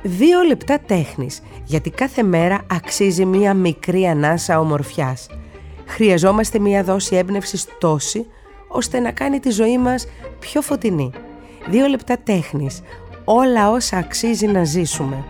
2 λεπτά τέχνης, γιατί κάθε μέρα αξίζει μία μικρή ανάσα ομορφιάς. Χρειαζόμαστε μία δόση έμπνευσης τόση, ώστε να κάνει τη ζωή μας πιο φωτεινή. 2 λεπτά τέχνης, όλα όσα αξίζει να ζήσουμε.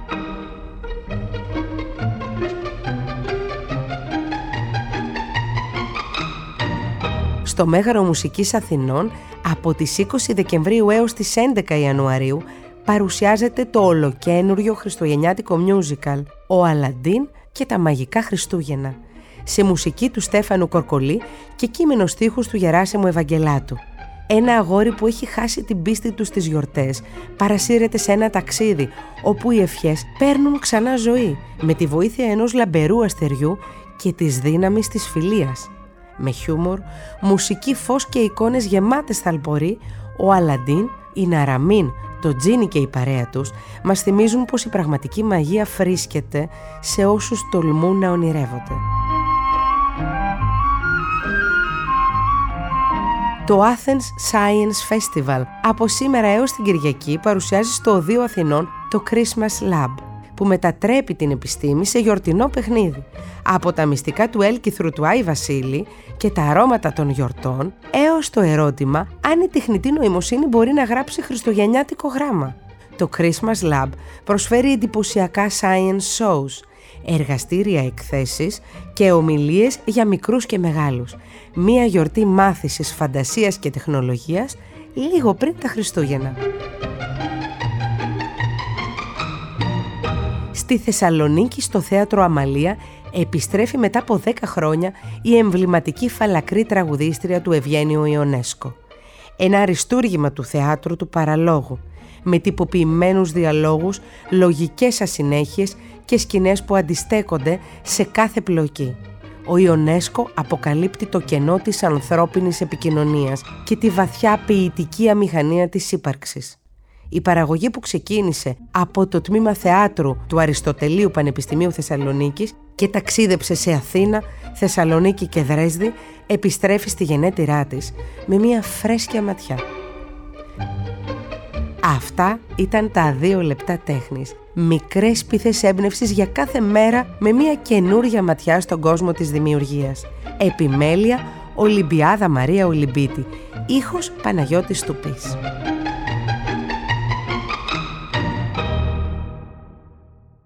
Στο Μέγαρο Μουσικής Αθηνών, από τις 20 Δεκεμβρίου έως τις 11 Ιανουαρίου, παρουσιάζεται το ολοκαίνουργιο χριστουγεννιάτικο musical «Ο Αλαντίν και τα μαγικά Χριστούγεννα», σε μουσική του Στέφανου Κορκολή και κείμενο στίχους του Γεράσιμου Ευαγγελάτου. Ένα αγόρι που έχει χάσει την πίστη του στις γιορτές παρασύρεται σε ένα ταξίδι όπου οι ευχές παίρνουν ξανά ζωή με τη βοήθεια ενός λαμπερού αστεριού και της δύναμης της φιλίας. Με χιούμορ, μουσική, φως και εικόνες γεμάτες θαλποροί, ο Αλαντίν, η Ναραμίν, το Τζίνι και η παρέα τους μας θυμίζουν πως η πραγματική μαγεία βρίσκεται σε όσους τολμούν να ονειρεύονται. Το Athens Science Festival από σήμερα έως την Κυριακή παρουσιάζει στο Οδείο Αθηνών το Christmas Lab, που μετατρέπει την επιστήμη σε γιορτινό παιχνίδι. Από τα μυστικά του έλκυθρου του Άη Βασίλη και τα αρώματα των γιορτών, έως το ερώτημα αν η τεχνητή νοημοσύνη μπορεί να γράψει χριστουγεννιάτικο γράμμα. Το Christmas Lab προσφέρει εντυπωσιακά science shows, εργαστήρια εκθέσεις και ομιλίες για μικρούς και μεγάλους. Μία γιορτή μάθησης, φαντασίας και τεχνολογίας λίγο πριν τα Χριστούγεννα. Στη Θεσσαλονίκη, στο Θέατρο Αμαλία, επιστρέφει μετά από 10 χρόνια η εμβληματική φαλακρή τραγουδίστρια του Ευγένιου Ιονέσκο. Ένα αριστούργημα του θεάτρου του παραλόγου, με τυποποιημένους διαλόγους, λογικές ασυνέχειες και σκηνές που αντιστέκονται σε κάθε πλοκή. Ο Ιονέσκο αποκαλύπτει το κενό της ανθρώπινης επικοινωνίας και τη βαθιά ποιητική αμηχανία της ύπαρξης. Η παραγωγή, που ξεκίνησε από το τμήμα θεάτρου του Αριστοτελείου Πανεπιστημίου Θεσσαλονίκης και ταξίδεψε σε Αθήνα, Θεσσαλονίκη και Δρέσδη, επιστρέφει στη γενέτειρά της με μια φρέσκια ματιά. Αυτά ήταν τα 2 λεπτά τέχνης. Μικρές πίθες έμπνευσης για κάθε μέρα με μια καινούρια ματιά στον κόσμο της δημιουργίας. Επιμέλεια, Ολυμπιάδα Μαρία Ολυμπίτη. Ήχος Παναγιώτης Τουπής.